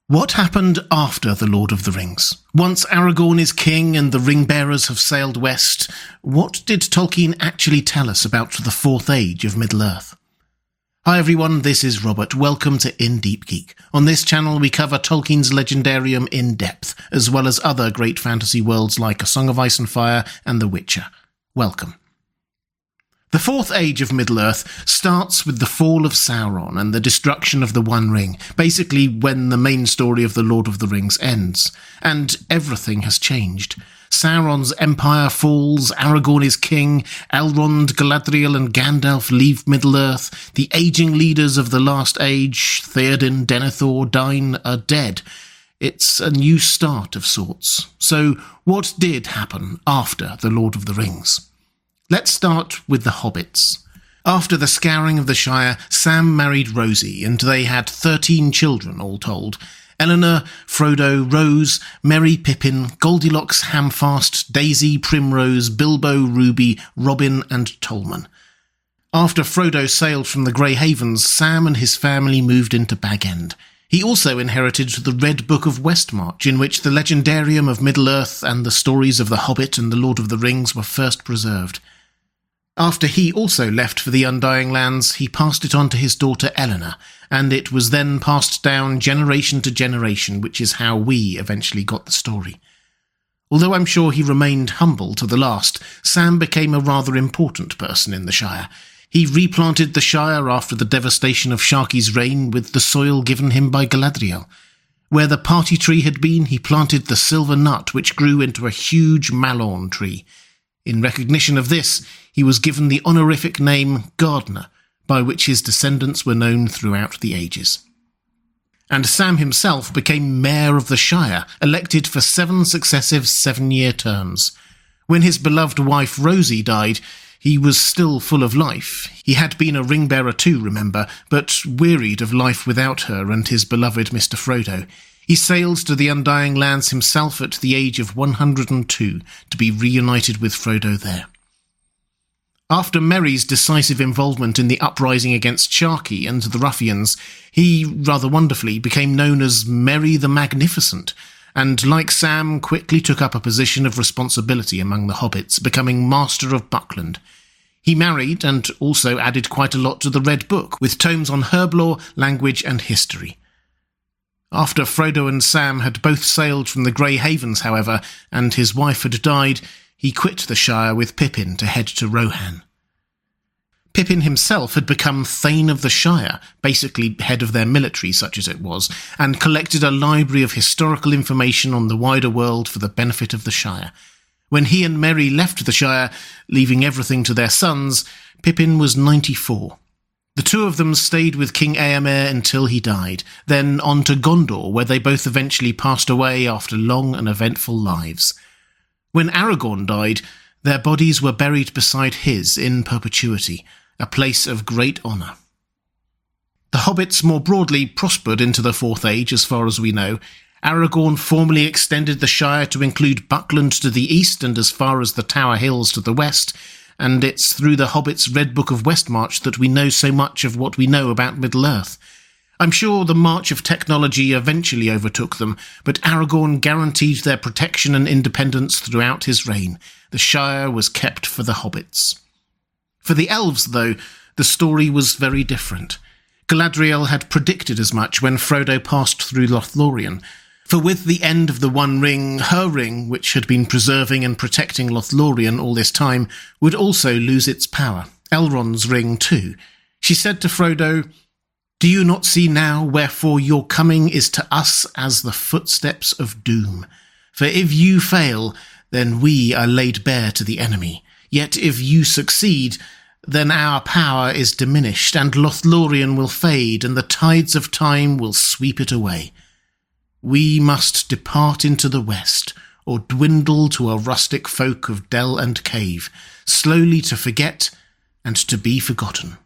What happened after The Lord of the Rings? Once Aragorn is king and the ring-bearers have sailed west, what did Tolkien actually tell us about the Fourth Age of Middle-earth? Hi everyone, this is Robert. Welcome to In Deep Geek. On this channel we cover Tolkien's Legendarium in depth, as well as other great fantasy worlds like A Song of Ice and Fire and The Witcher. Welcome. The Fourth Age of Middle-earth starts with the fall of Sauron and the destruction of the One Ring, basically when the main story of The Lord of the Rings ends. And everything has changed. Sauron's empire falls, Aragorn is king, Elrond, Galadriel and Gandalf leave Middle-earth, the aging leaders of the Last Age, Theoden, Denethor, Dain, are dead. It's a new start of sorts. So what did happen after The Lord of the Rings? Let's start with the hobbits. After the scouring of the Shire, Sam married Rosie, and they had 13 children, all told. Eleanor, Frodo, Rose, Merry, Pippin, Goldilocks, Hamfast, Daisy, Primrose, Bilbo, Ruby, Robin, and Tolman. After Frodo sailed from the Grey Havens, Sam and his family moved into Bag End. He also inherited the Red Book of Westmarch, in which the Legendarium of Middle-earth and the stories of The Hobbit and The Lord of the Rings were first preserved. After he also left for the Undying Lands, he passed it on to his daughter Eleanor, and it was then passed down generation to generation, which is how we eventually got the story. Although I'm sure he remained humble to the last, Sam became a rather important person in the Shire. He replanted the Shire after the devastation of Sharky's reign with the soil given him by Galadriel. Where the party tree had been, he planted the silver nut, which grew into a huge malorn tree. In recognition of this, he was given the honorific name Gardener, by which his descendants were known throughout the ages. And Sam himself became Mayor of the Shire, elected for 7 successive 7-year terms. When his beloved wife Rosie died, he was still full of life. He had been a ring-bearer too, remember, but wearied of life without her and his beloved Mr. Frodo. He sailed to the Undying Lands himself at the age of 102 to be reunited with Frodo there. After Merry's decisive involvement in the uprising against Sharky and the ruffians, he, rather wonderfully, became known as Merry the Magnificent, and like Sam, quickly took up a position of responsibility among the hobbits, becoming Master of Buckland. He married and also added quite a lot to the Red Book, with tomes on herblore, language and history. After Frodo and Sam had both sailed from the Grey Havens, however, and his wife had died, he quit the Shire with Pippin to head to Rohan. Pippin himself had become Thane of the Shire, basically head of their military, such as it was, and collected a library of historical information on the wider world for the benefit of the Shire. When he and Merry left the Shire, leaving everything to their sons, Pippin was 94. The two of them stayed with King Eomer until he died, then on to Gondor, where they both eventually passed away after long and eventful lives. When Aragorn died, their bodies were buried beside his in perpetuity, a place of great honour. The hobbits more broadly prospered into the Fourth Age, as far as we know. Aragorn formally extended the Shire to include Buckland to the east and as far as the Tower Hills to the west, and it's through the Hobbit's Red Book of Westmarch that we know so much of what we know about Middle-earth. I'm sure the march of technology eventually overtook them, but Aragorn guaranteed their protection and independence throughout his reign. The Shire was kept for the hobbits. For the elves, though, the story was very different. Galadriel had predicted as much when Frodo passed through Lothlorien. For with the end of the One Ring, her ring, which had been preserving and protecting Lothlorien all this time, would also lose its power. Elrond's ring too. She said to Frodo, "Do you not see now wherefore your coming is to us as the footsteps of doom? For if you fail, then we are laid bare to the enemy. Yet if you succeed, then our power is diminished, and Lothlorien will fade, and the tides of time will sweep it away. We must depart into the west, or dwindle to a rustic folk of dell and cave, slowly to forget and to be forgotten."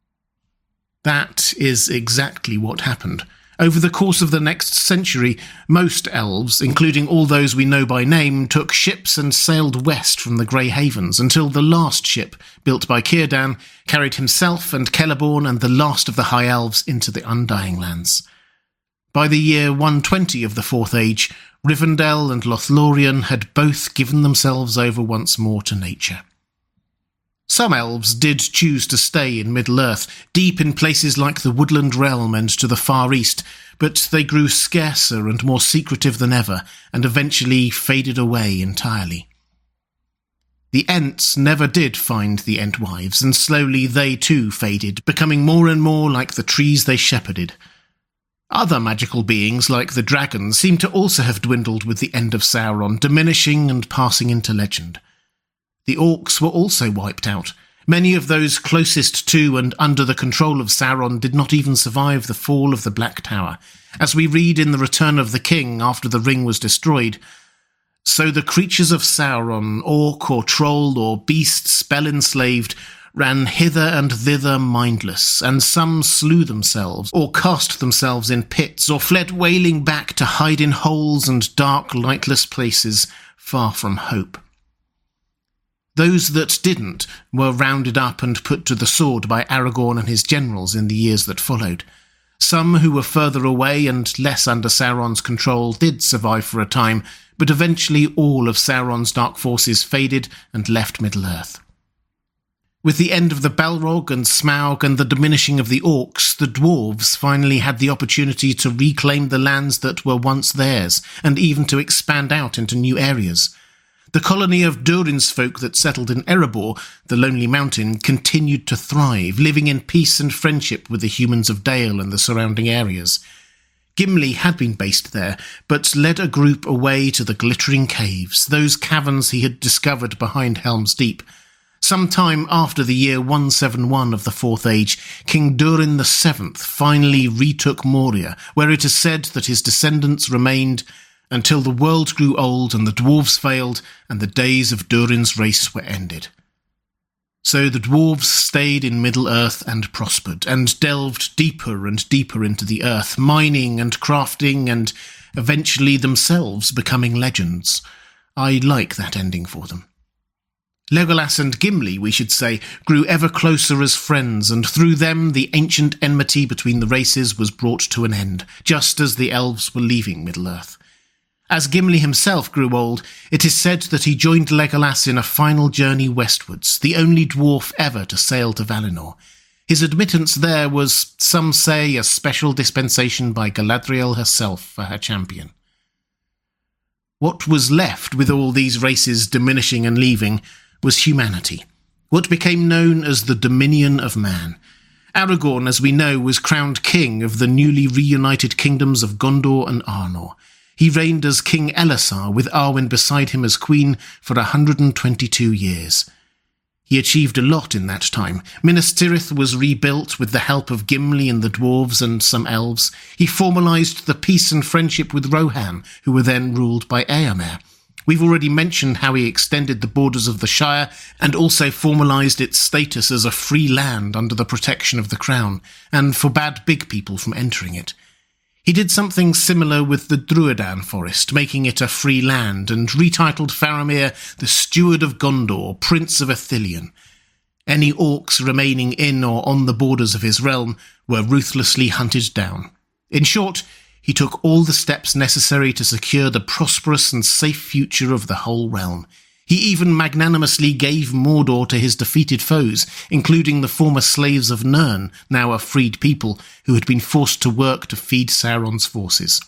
That is exactly what happened. Over the course of the next century, most elves, including all those we know by name, took ships and sailed west from the Grey Havens until the last ship, built by Círdan, carried himself and Celeborn and the last of the High Elves into the Undying Lands. By the year 120 of the Fourth Age, Rivendell and Lothlorien had both given themselves over once more to nature. Some elves did choose to stay in Middle-earth, deep in places like the Woodland Realm and to the far east, but they grew scarcer and more secretive than ever, and eventually faded away entirely. The Ents never did find the Entwives, and slowly they too faded, becoming more and more like the trees they shepherded. Other magical beings, like the dragons, seem to also have dwindled with the end of Sauron, diminishing and passing into legend. The orcs were also wiped out. Many of those closest to and under the control of Sauron did not even survive the fall of the Black Tower. As we read in The Return of the King after the ring was destroyed, "So the creatures of Sauron, orc or troll or beast spell-enslaved, ran hither and thither mindless, and some slew themselves, or cast themselves in pits, or fled wailing back to hide in holes and dark lightless places, far from hope. Those that didn't were rounded up and put to the sword by Aragorn and his generals in the years that followed. Some who were further away and less under Sauron's control did survive for a time, but eventually all of Sauron's dark forces faded and left Middle-earth. With the end of the Balrog and Smaug and the diminishing of the orcs, the dwarves finally had the opportunity to reclaim the lands that were once theirs, and even to expand out into new areas. The colony of Durin's folk that settled in Erebor, the Lonely Mountain, continued to thrive, living in peace and friendship with the humans of Dale and the surrounding areas. Gimli had been based there, but led a group away to the Glittering Caves, those caverns he had discovered behind Helm's Deep. Some time after the year 171 of the Fourth Age, King Durin VII finally retook Moria, where it is said that his descendants remained until the world grew old and the dwarves failed and the days of Durin's race were ended. So the dwarves stayed in Middle-earth and prospered, and delved deeper and deeper into the earth, mining and crafting and eventually themselves becoming legends. I like that ending for them. Legolas and Gimli, we should say, grew ever closer as friends, and through them the ancient enmity between the races was brought to an end, just as the elves were leaving Middle-earth. As Gimli himself grew old, it is said that he joined Legolas in a final journey westwards, the only dwarf ever to sail to Valinor. His admittance there was, some say, a special dispensation by Galadriel herself for her champion. What was left with all these races diminishing and leaving was humanity, what became known as the Dominion of Man. Aragorn, as we know, was crowned king of the newly reunited kingdoms of Gondor and Arnor. He reigned as King Elessar, with Arwen beside him as queen, for 122 years. He achieved a lot in that time. Minas Tirith was rebuilt with the help of Gimli and the dwarves and some elves. He formalised the peace and friendship with Rohan, who were then ruled by Eomer. We've already mentioned how he extended the borders of the Shire and also formalised its status as a free land under the protection of the crown, and forbade big people from entering it. He did something similar with the Druadan Forest, making it a free land, and retitled Faramir the Steward of Gondor, Prince of Ithilien. Any orcs remaining in or on the borders of his realm were ruthlessly hunted down. In short, he took all the steps necessary to secure the prosperous and safe future of the whole realm. He even magnanimously gave Mordor to his defeated foes, including the former slaves of Nirn, now a freed people, who had been forced to work to feed Sauron's forces.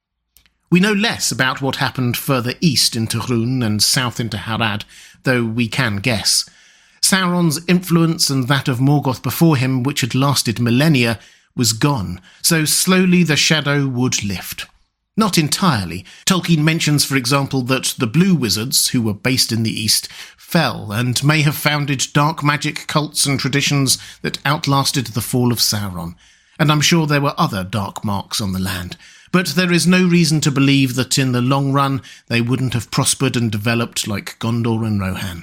We know less about what happened further east into Rhûn and south into Harad, though we can guess. Sauron's influence and that of Morgoth before him, which had lasted millennia, was gone, so slowly the shadow would lift. Not entirely. Tolkien mentions, for example, that the Blue Wizards, who were based in the East, fell and may have founded dark magic cults and traditions that outlasted the fall of Sauron. And I'm sure there were other dark marks on the land. But there is no reason to believe that in the long run they wouldn't have prospered and developed like Gondor and Rohan.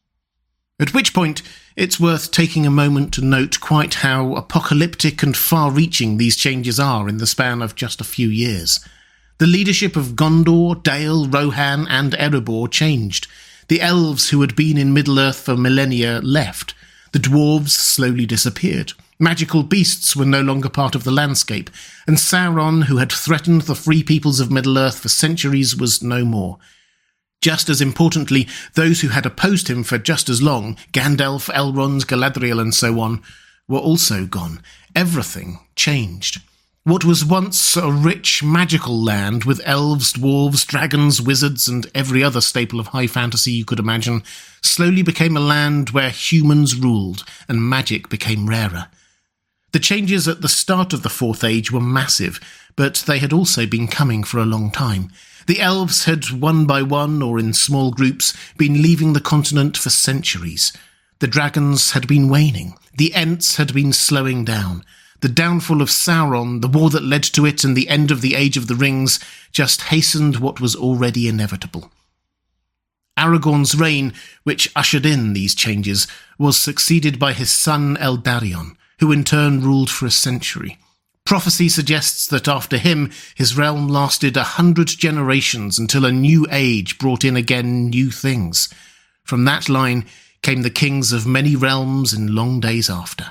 At which point, it's worth taking a moment to note quite how apocalyptic and far-reaching these changes are in the span of just a few years. The leadership of Gondor, Dale, Rohan and Erebor changed. The elves who had been in Middle-earth for millennia left. The dwarves slowly disappeared. Magical beasts were no longer part of the landscape, and Sauron, who had threatened the free peoples of Middle-earth for centuries, was no more. Just as importantly, those who had opposed him for just as long, Gandalf, Elrond, Galadriel and so on, were also gone. Everything changed. What was once a rich, magical land with elves, dwarves, dragons, wizards, and every other staple of high fantasy you could imagine, slowly became a land where humans ruled and magic became rarer. The changes at the start of the Fourth Age were massive, but they had also been coming for a long time. The elves had, one by one or in small groups, been leaving the continent for centuries. The dragons had been waning. The Ents had been slowing down. The downfall of Sauron, the war that led to it, and the end of the Age of the Rings just hastened what was already inevitable. Aragorn's reign, which ushered in these changes, was succeeded by his son Eldarion, who in turn ruled for a century. Prophecy suggests that after him, his realm lasted 100 generations until a new age brought in again new things. From that line came the kings of many realms in long days after.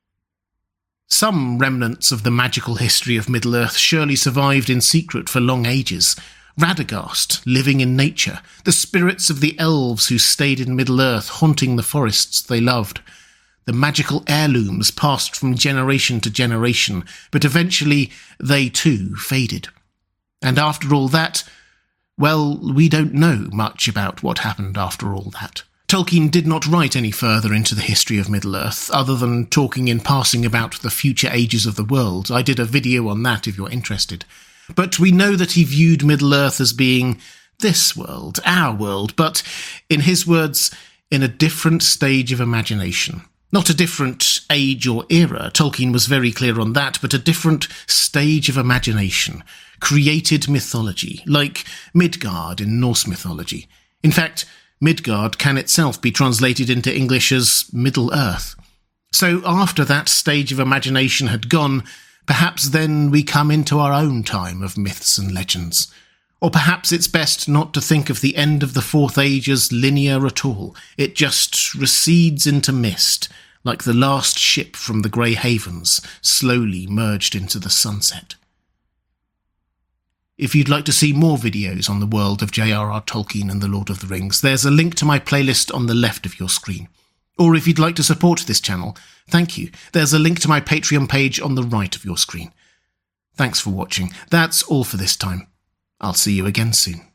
Some remnants of the magical history of Middle-earth surely survived in secret for long ages. Radagast, living in nature, the spirits of the elves who stayed in Middle-earth haunting the forests they loved. The magical heirlooms passed from generation to generation, but eventually they too faded. And after all that, well, we don't know much about what happened after all that. Tolkien did not write any further into the history of Middle-earth, other than talking in passing about the future ages of the world. I did a video on that if you're interested. But we know that he viewed Middle-earth as being this world, our world, but, in his words, in a different stage of imagination. Not a different age or era, Tolkien was very clear on that, but a different stage of imagination, created mythology, like Midgard in Norse mythology. In fact, Midgard can itself be translated into English as Middle-earth. So after that stage of imagination had gone, perhaps then we come into our own time of myths and legends. Or perhaps it's best not to think of the end of the Fourth Age as linear at all. It just recedes into mist, like the last ship from the Grey Havens, slowly merged into the sunset. If you'd like to see more videos on the world of J.R.R. Tolkien and The Lord of the Rings, there's a link to my playlist on the left of your screen. Or if you'd like to support this channel, thank you. There's a link to my Patreon page on the right of your screen. Thanks for watching. That's all for this time. I'll see you again soon.